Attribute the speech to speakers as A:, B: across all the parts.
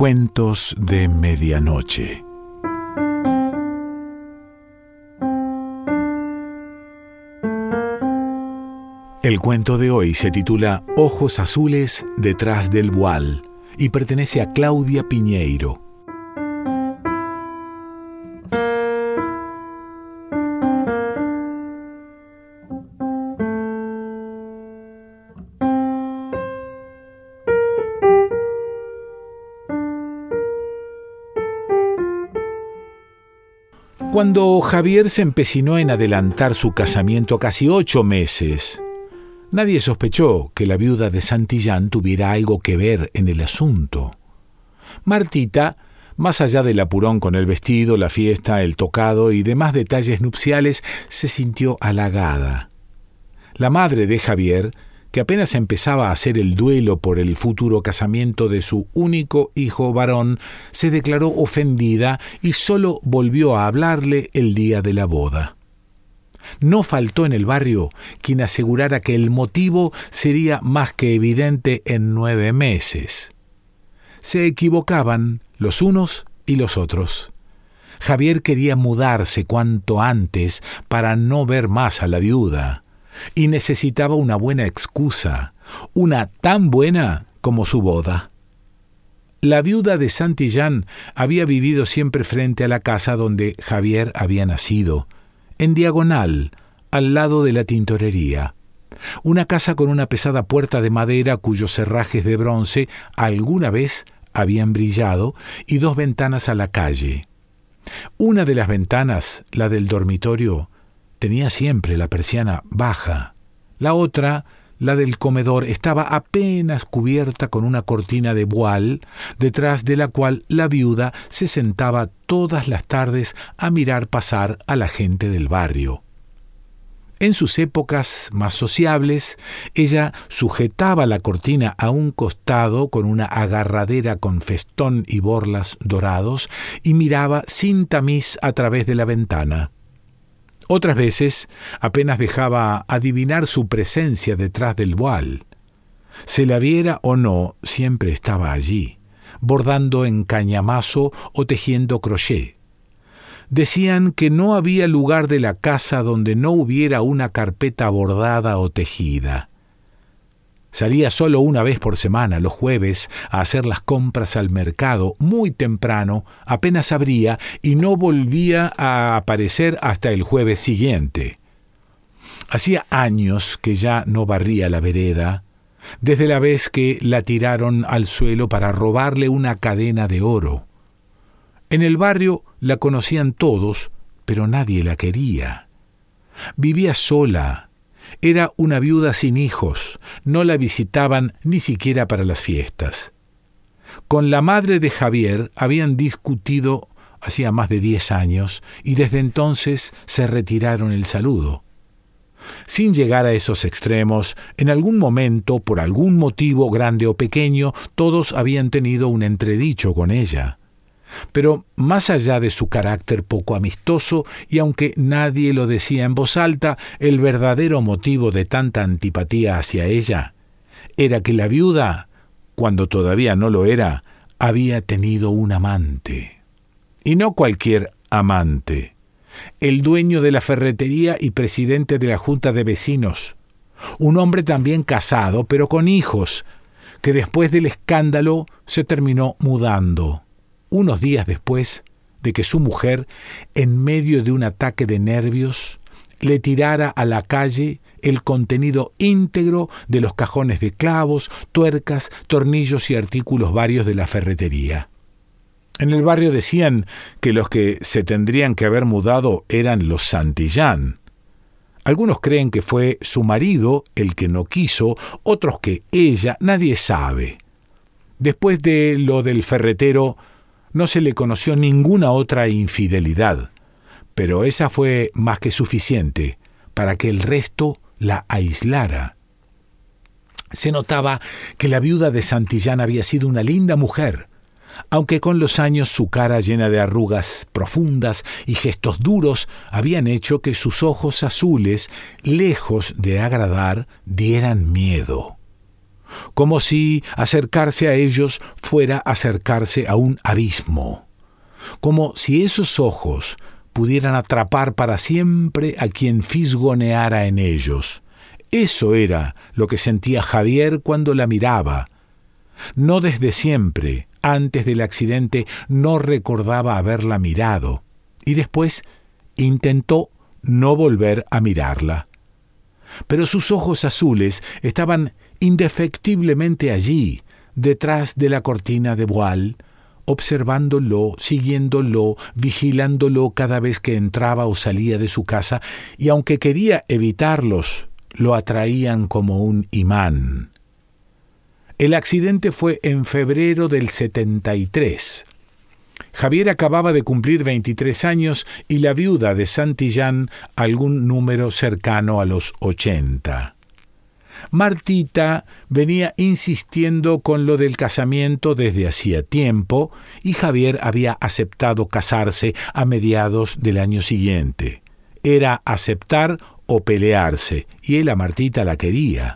A: Cuentos de medianoche. El cuento de hoy se titula Ojos azules detrás del voile y pertenece a Claudia Piñeiro. Cuando Javier se empecinó en adelantar su casamiento casi 8 meses, nadie sospechó que la viuda de Santillán tuviera algo que ver en el asunto. Martita, más allá del apurón con el vestido, la fiesta, el tocado y demás detalles nupciales, se sintió halagada. La madre de Javier, que apenas empezaba a hacer el duelo por el futuro casamiento de su único hijo varón, se declaró ofendida y solo volvió a hablarle el día de la boda. No faltó en el barrio quien asegurara que el motivo sería más que evidente en 9 meses. Se equivocaban los unos y los otros. Javier quería mudarse cuanto antes para no ver más a la viuda, y necesitaba una buena excusa, una tan buena como su boda. La viuda de Santillán había vivido siempre frente a la casa donde Javier había nacido, en diagonal, al lado de la tintorería. Una casa con una pesada puerta de madera cuyos cerrajes de bronce alguna vez habían brillado y 2 ventanas a la calle. Una de las ventanas, la del dormitorio, tenía siempre la persiana baja. La otra, la del comedor, estaba apenas cubierta con una cortina de voile, detrás de la cual la viuda se sentaba todas las tardes a mirar pasar a la gente del barrio. En sus épocas más sociables, ella sujetaba la cortina a un costado con una agarradera con festón y borlas dorados y miraba sin tamiz a través de la ventana. Otras veces apenas dejaba adivinar su presencia detrás del voile. Se la viera o no, siempre estaba allí, bordando en cañamazo o tejiendo crochet. Decían que no había lugar de la casa donde no hubiera una carpeta bordada o tejida. Salía solo una vez por semana, los jueves, a hacer las compras al mercado, muy temprano, apenas abría, y no volvía a aparecer hasta el jueves siguiente. Hacía años que ya no barría la vereda, desde la vez que la tiraron al suelo para robarle una cadena de oro. En el barrio la conocían todos, pero nadie la quería. Vivía sola. Era una viuda sin hijos, no la visitaban ni siquiera para las fiestas. Con la madre de Javier habían discutido hacía más de 10 años y desde entonces se retiraron el saludo. Sin llegar a esos extremos, en algún momento, por algún motivo grande o pequeño, todos habían tenido un entredicho con ella. Pero más allá de su carácter poco amistoso, y aunque nadie lo decía en voz alta, el verdadero motivo de tanta antipatía hacia ella era que la viuda, cuando todavía no lo era, había tenido un amante. Y no cualquier amante, el dueño de la ferretería y presidente de la junta de vecinos, un hombre también casado, pero con hijos, que después del escándalo se terminó mudando. Unos días después de que su mujer, en medio de un ataque de nervios, le tirara a la calle el contenido íntegro de los cajones de clavos, tuercas, tornillos y artículos varios de la ferretería. En el barrio decían que los que se tendrían que haber mudado eran los Santillán. Algunos creen que fue su marido el que no quiso, otros que ella, nadie sabe. Después de lo del ferretero, no se le conoció ninguna otra infidelidad, pero esa fue más que suficiente para que el resto la aislara. Se notaba que la viuda de Santillán había sido una linda mujer, aunque con los años su cara llena de arrugas profundas y gestos duros habían hecho que sus ojos azules, lejos de agradar, dieran miedo. como si acercarse a ellos fuera acercarse a un abismo, como si esos ojos pudieran atrapar para siempre a quien fisgoneara en ellos. Eso era lo que sentía Javier cuando la miraba. No desde siempre, antes del accidente, no recordaba haberla mirado, y después intentó no volver a mirarla. Pero sus ojos azules estaban indefectiblemente allí, detrás de la cortina de voile, observándolo, siguiéndolo, vigilándolo cada vez que entraba o salía de su casa, y aunque quería evitarlos, lo atraían como un imán. El accidente fue en febrero del 73. Javier acababa de cumplir 23 años y la viuda de Santillán algún número cercano a los 80. Martita venía insistiendo con lo del casamiento desde hacía tiempo y Javier había aceptado casarse a mediados del año siguiente. Era aceptar o pelearse, y él a Martita la quería.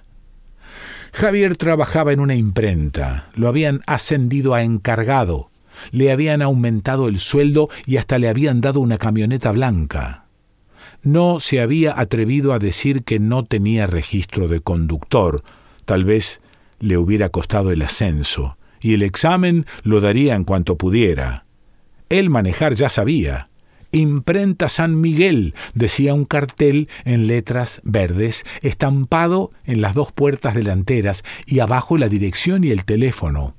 A: Javier trabajaba en una imprenta, lo habían ascendido a encargado, le habían aumentado el sueldo y hasta le habían dado una camioneta blanca. No se había atrevido a decir que no tenía registro de conductor, tal vez le hubiera costado el ascenso, y el examen lo daría en cuanto pudiera. Él manejar ya sabía. Imprenta San Miguel, decía un cartel en letras verdes, estampado en las dos puertas delanteras y abajo la dirección y el teléfono.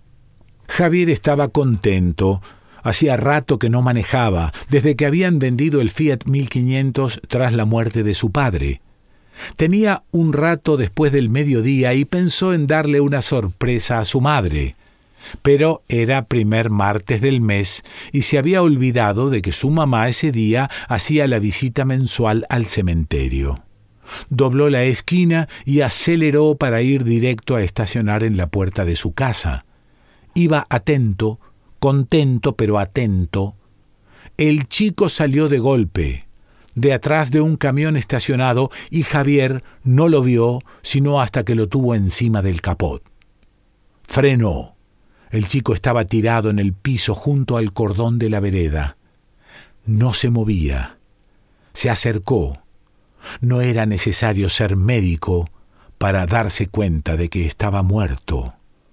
A: Javier estaba contento. Hacía rato que no manejaba, desde que habían vendido el Fiat 1500 tras la muerte de su padre. Tenía un rato después del mediodía y pensó en darle una sorpresa a su madre. Pero era primer martes del mes y se había olvidado de que su mamá ese día hacía la visita mensual al cementerio. Dobló la esquina y aceleró para ir directo a estacionar en la puerta de su casa. Iba atento, contento pero atento. El chico salió de golpe, de atrás de un camión estacionado, y Javier no lo vio sino hasta que lo tuvo encima del capot. Frenó. El chico estaba tirado en el piso junto al cordón de la vereda. No se movía. Se acercó. No era necesario ser médico para darse cuenta de que estaba muerto.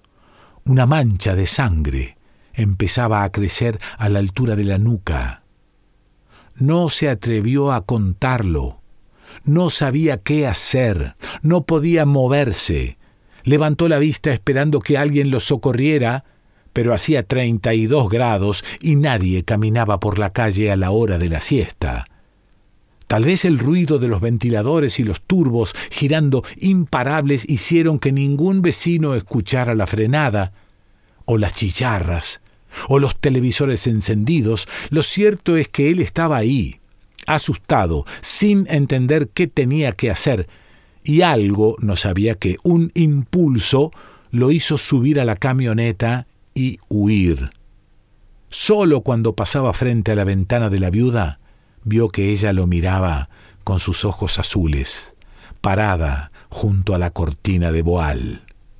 A: Una mancha de sangre empezaba a crecer a la altura de la nuca. No se atrevió a contarlo. No sabía qué hacer. No podía moverse. Levantó la vista esperando que alguien lo socorriera, pero hacía 32 grados y nadie caminaba por la calle a la hora de la siesta. Tal vez el ruido de los ventiladores y los turbos girando imparables hicieron que ningún vecino escuchara la frenada, o las chicharras, o los televisores encendidos. Lo cierto es que él estaba ahí, asustado, sin entender qué tenía que hacer, y algo, no sabía qué, un impulso lo hizo subir a la camioneta y huir. Solo cuando pasaba frente a la ventana de la viuda, vio que ella lo miraba con sus ojos azules, parada junto a la cortina de voile.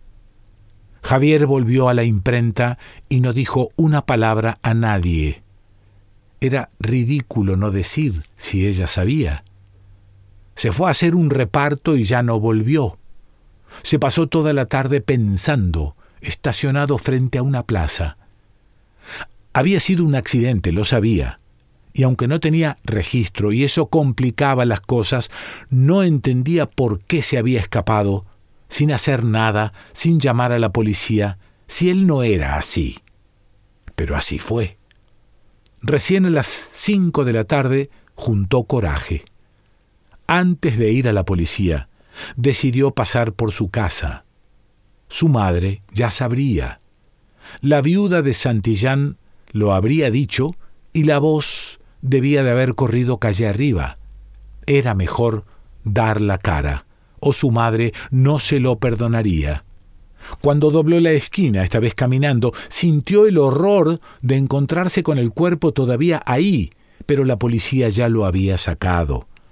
A: Javier volvió a la imprenta y no dijo una palabra a nadie. Era ridículo no decir si ella sabía. Se fue a hacer un reparto y ya no volvió. Se pasó toda la tarde pensando, estacionado frente a una plaza. Había sido un accidente, lo sabía, y aunque no tenía registro y eso complicaba las cosas, no entendía por qué se había escapado, sin hacer nada, sin llamar a la policía, si él no era así. Pero así fue. Recién a las 5 de la tarde juntó coraje. Antes de ir a la policía, decidió pasar por su casa. Su madre ya sabría. La viuda de Santillán lo habría dicho y la voz debía de haber corrido calle arriba. Era mejor dar la cara, o su madre no se lo perdonaría. Cuando dobló la esquina, esta vez caminando, sintió el horror de encontrarse con el cuerpo todavía ahí, pero la policía ya lo había sacado.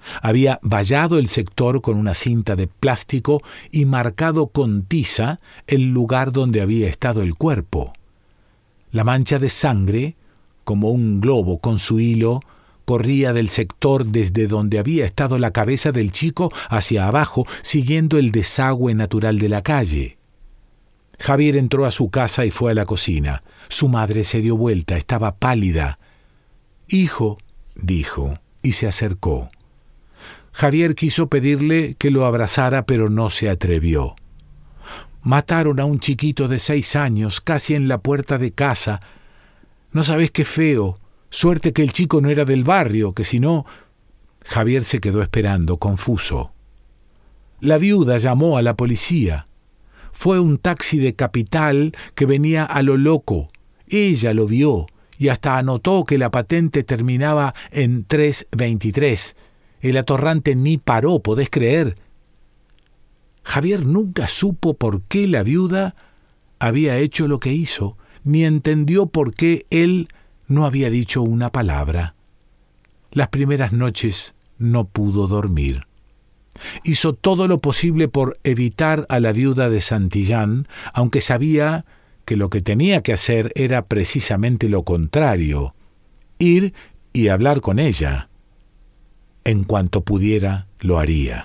A: Había vallado el sector con una cinta de plástico y marcado con tiza el lugar donde había estado el cuerpo. La mancha de sangre, como un globo con su hilo, corría del sector desde donde había estado la cabeza del chico hacia abajo, siguiendo el desagüe natural de la calle. Javier entró a su casa y fue a la cocina. Su madre se dio vuelta, estaba pálida. «Hijo», dijo, y se acercó. Javier quiso pedirle que lo abrazara, pero no se atrevió. «Mataron a un chiquito de 6 años, casi en la puerta de casa. No sabés qué feo. Suerte que el chico no era del barrio, que si no...» Javier se quedó esperando, confuso. La viuda llamó a la policía. Fue un taxi de Capital que venía a lo loco. Ella lo vio y hasta anotó que la patente terminaba en 323. El atorrante ni paró, ¿podés creer? Javier nunca supo por qué la viuda había hecho lo que hizo, ni entendió por qué él no había dicho una palabra. Las primeras noches no pudo dormir. Hizo todo lo posible por evitar a la viuda de Santillán, aunque sabía que lo que tenía que hacer era precisamente lo contrario, ir y hablar con ella. En cuanto pudiera, lo haría.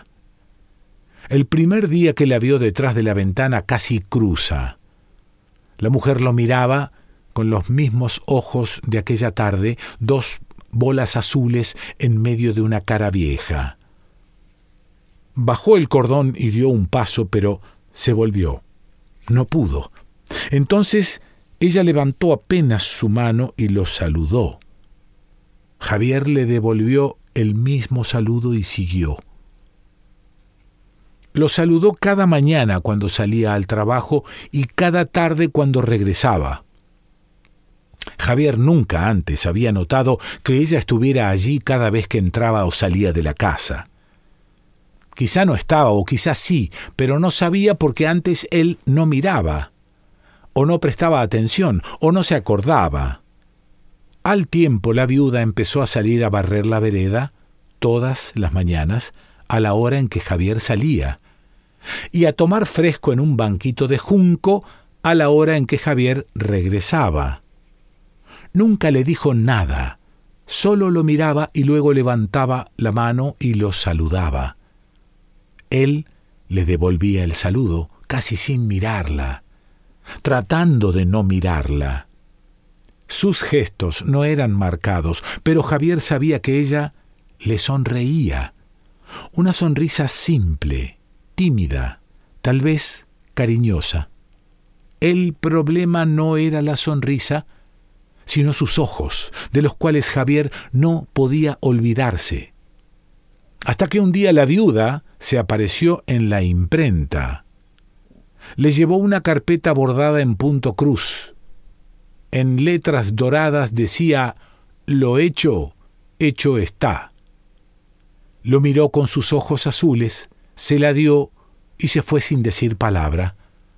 A: El primer día que la vio detrás de la ventana casi cruza. La mujer lo miraba con los mismos ojos de aquella tarde, 2 bolas azules en medio de una cara vieja. Bajó el cordón y dio un paso, pero se volvió. No pudo. Entonces ella levantó apenas su mano y lo saludó. Javier le devolvió el mismo saludo y siguió. Lo saludó cada mañana cuando salía al trabajo y cada tarde cuando regresaba. Javier nunca antes había notado que ella estuviera allí cada vez que entraba o salía de la casa. Quizá no estaba, o quizá sí, pero no sabía porque antes él no miraba, o no prestaba atención, o no se acordaba. Al tiempo la viuda empezó a salir a barrer la vereda todas las mañanas a la hora en que Javier salía, y a tomar fresco en un banquito de junco a la hora en que Javier regresaba. Nunca le dijo nada, solo lo miraba y luego levantaba la mano y lo saludaba. Él le devolvía el saludo, casi sin mirarla, tratando de no mirarla. Sus gestos no eran marcados, pero Javier sabía que ella le sonreía. Una sonrisa simple, tímida, tal vez cariñosa. El problema no era la sonrisa, sino sus ojos, de los cuales Javier no podía olvidarse. Hasta que un día la viuda se apareció en la imprenta. Le llevó una carpeta bordada en punto cruz. En letras doradas decía: «Lo hecho, hecho está». Lo miró con sus ojos azules, se la dio y se fue sin decir palabra.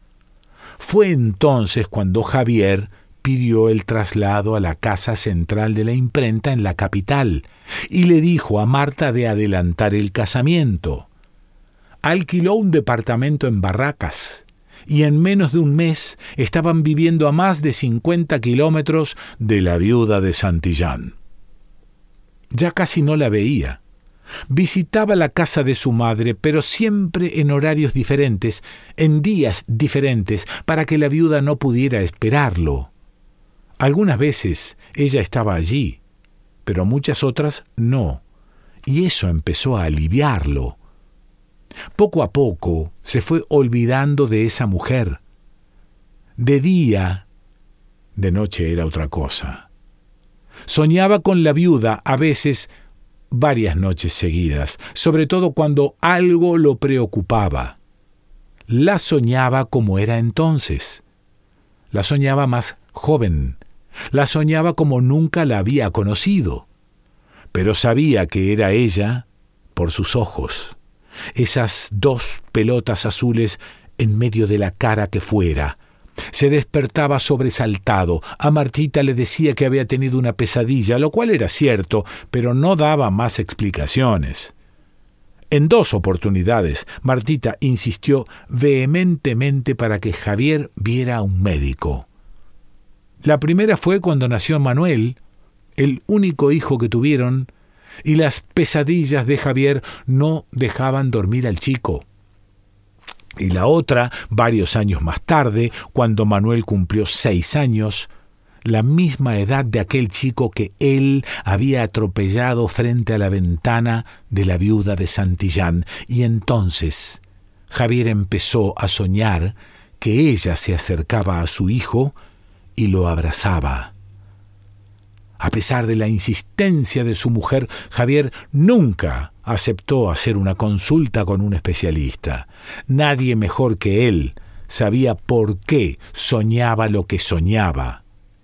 A: Fue entonces cuando Javier pidió el traslado a la casa central de la imprenta en la capital y le dijo a Marta de adelantar el casamiento. Alquiló un departamento en Barracas y en menos de un mes estaban viviendo a más de 50 kilómetros de la viuda de Santillán. Ya casi no la veía. Visitaba la casa de su madre, pero siempre en horarios diferentes, en días diferentes, para que la viuda no pudiera esperarlo. Algunas veces ella estaba allí, pero muchas otras no, y eso empezó a aliviarlo. Poco a poco se fue olvidando de esa mujer. De día, de noche era otra cosa. Soñaba con la viuda a veces varias noches seguidas, sobre todo cuando algo lo preocupaba. La soñaba como era entonces. La soñaba más joven. La soñaba como nunca la había conocido. Pero sabía que era ella por sus ojos. Esas 2 pelotas azules en medio de la cara que fuera. Se despertaba sobresaltado. A Martita le decía que había tenido una pesadilla, lo cual era cierto, pero no daba más explicaciones. En 2 oportunidades, Martita insistió vehementemente para que Javier viera a un médico. La primera fue cuando nació Manuel, el único hijo que tuvieron, y las pesadillas de Javier no dejaban dormir al chico. Y la otra, varios años más tarde, cuando Manuel cumplió 6 años, la misma edad de aquel chico que él había atropellado frente a la ventana de la viuda de Santillán. Y entonces Javier empezó a soñar que ella se acercaba a su hijo y lo abrazaba. A pesar de la insistencia de su mujer, Javier nunca aceptó hacer una consulta con un especialista. Nadie mejor que él sabía por qué soñaba lo que soñaba.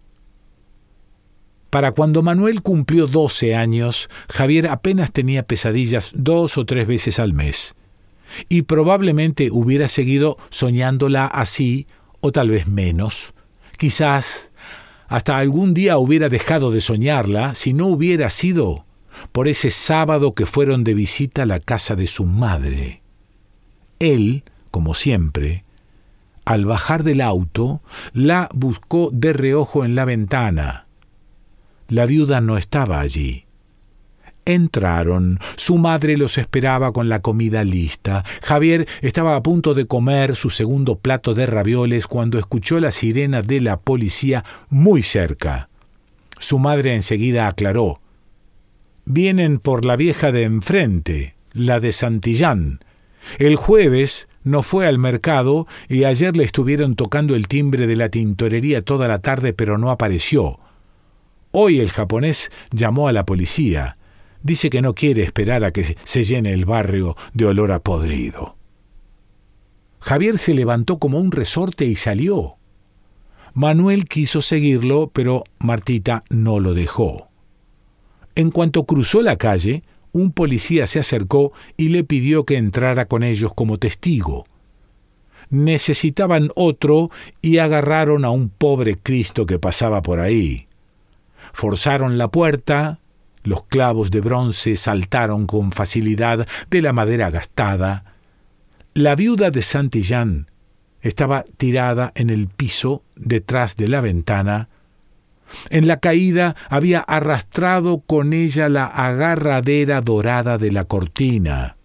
A: Para cuando Manuel cumplió 12 años, Javier apenas tenía pesadillas 2 o 3 veces al mes. Y probablemente hubiera seguido soñándola así, o tal vez menos. Quizás hasta algún día hubiera dejado de soñarla si no hubiera sido por ese sábado que fueron de visita a la casa de su madre. Él, como siempre, al bajar del auto, la buscó de reojo en la ventana. La viuda no estaba allí. Entraron, su madre los esperaba con la comida lista. Javier estaba a punto de comer su segundo plato de ravioles cuando escuchó la sirena de la policía muy cerca. Su madre enseguida aclaró: «Vienen por la vieja de enfrente, la de Santillán. El jueves no fue al mercado y ayer le estuvieron tocando el timbre de la tintorería toda la tarde, pero no apareció. Hoy el japonés llamó a la policía. Dice que no quiere esperar a que se llene el barrio de olor a podrido». Javier se levantó como un resorte y salió. Manuel quiso seguirlo, pero Martita no lo dejó. En cuanto cruzó la calle, un policía se acercó y le pidió que entrara con ellos como testigo. Necesitaban otro y agarraron a un pobre Cristo que pasaba por ahí. Forzaron la puerta. Los clavos de bronce saltaron con facilidad de la madera gastada. La viuda de Santillán estaba tirada en el piso detrás de la ventana. En la caída había arrastrado con ella la agarradera dorada de la cortina.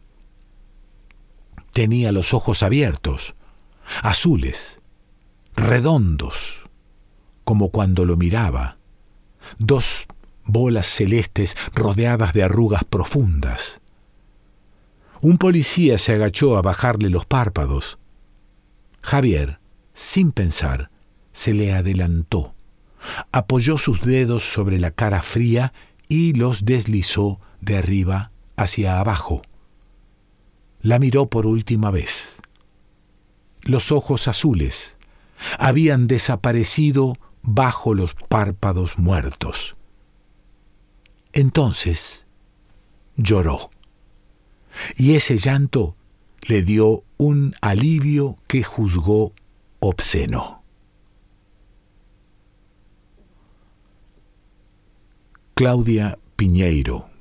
A: Tenía los ojos abiertos, azules, redondos, como cuando lo miraba. 2 bolas celestes rodeadas de arrugas profundas. Un policía se agachó a bajarle los párpados. Javier, sin pensar, se le adelantó. Apoyó sus dedos sobre la cara fría y los deslizó de arriba hacia abajo. La miró por última vez. Los ojos azules habían desaparecido bajo los párpados muertos. Entonces lloró, y ese llanto le dio un alivio que juzgó obsceno. Claudia Piñeiro.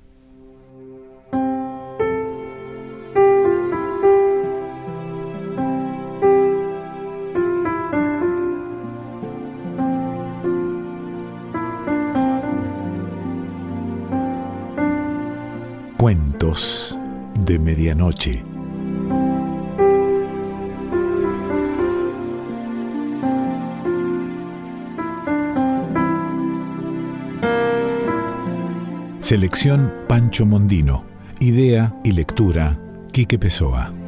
A: Cuentos de medianoche. Selección Pancho Mondino. Idea y lectura Quique Pessoa.